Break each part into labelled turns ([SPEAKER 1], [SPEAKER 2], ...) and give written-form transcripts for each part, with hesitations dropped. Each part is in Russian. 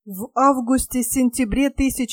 [SPEAKER 1] В августе-сентябре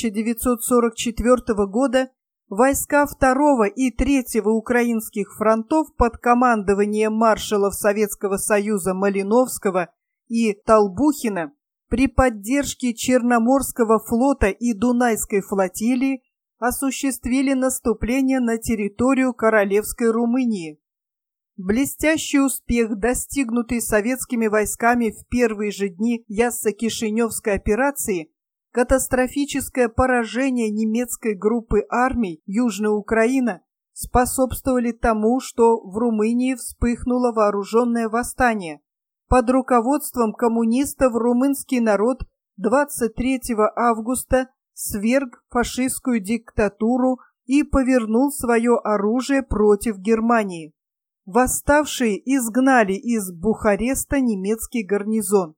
[SPEAKER 1] 1944 года войска Второго и Третьего украинских фронтов под командованием маршалов Советского Союза Малиновского и Толбухина при поддержке Черноморского флота и Дунайской флотилии осуществили наступление на территорию Королевской Румынии. Блестящий успех, достигнутый советскими войсками в первые же дни Яссо-Кишиневской операции, катастрофическое поражение немецкой группы армий Южная Украина способствовали тому, что в Румынии вспыхнуло вооруженное восстание. Под руководством коммунистов румынский народ 23 августа сверг фашистскую диктатуру и повернул свое оружие против Германии. Восставшие изгнали из Бухареста немецкий гарнизон.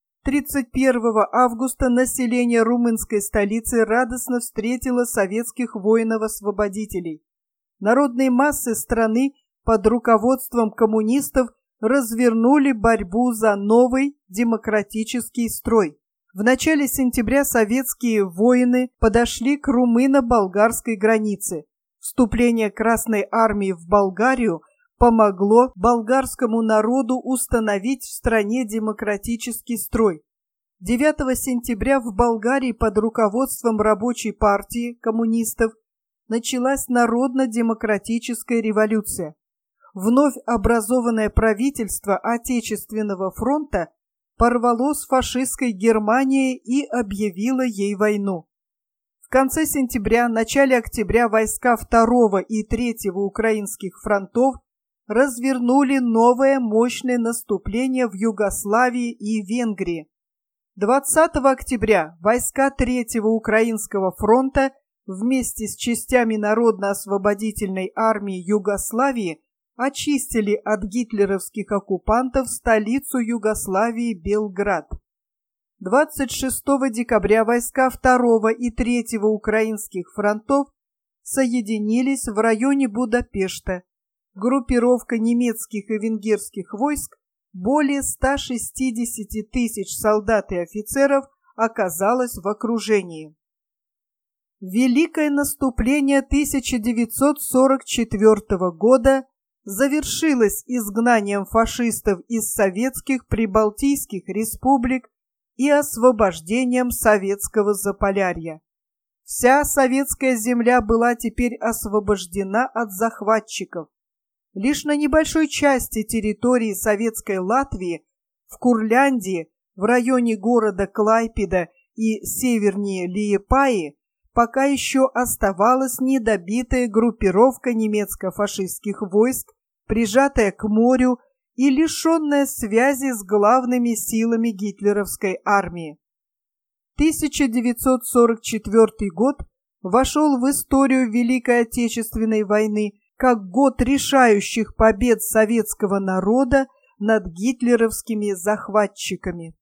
[SPEAKER 1] 31 августа население румынской столицы радостно встретило советских воинов-освободителей. Народные массы страны под руководством коммунистов развернули борьбу за новый демократический строй. В начале сентября советские воины подошли к румыно-болгарской границе. Вступление Красной армии в Болгарию помогло болгарскому народу установить в стране демократический строй. 9 сентября в Болгарии под руководством рабочей партии коммунистов началась народно-демократическая революция. Вновь образованное правительство Отечественного фронта порвало с фашистской Германией и объявило ей войну. В конце сентября, начале октября войска Второго и Третьего украинских фронтов развернули новое мощное наступление в Югославии и Венгрии. 20 октября войска Третьего Украинского фронта вместе с частями Народно-освободительной армии Югославии очистили от гитлеровских оккупантов столицу Югославии Белград. 26 декабря войска Второго и Третьего Украинских фронтов соединились в районе Будапешта. Группировка немецких и венгерских войск, более 160 тысяч солдат и офицеров, оказалась в окружении. Великое наступление 1944 года завершилось изгнанием фашистов из советских прибалтийских республик и освобождением советского Заполярья. Вся советская земля была теперь освобождена от захватчиков. Лишь на небольшой части территории Советской Латвии, в Курляндии, в районе города Клайпеда и севернее Лиепаи, пока еще оставалась недобитая группировка немецко-фашистских войск, прижатая к морю и лишенная связи с главными силами гитлеровской армии. 1944 год вошел в историю Великой Отечественной войны как год решающих побед советского народа над гитлеровскими захватчиками.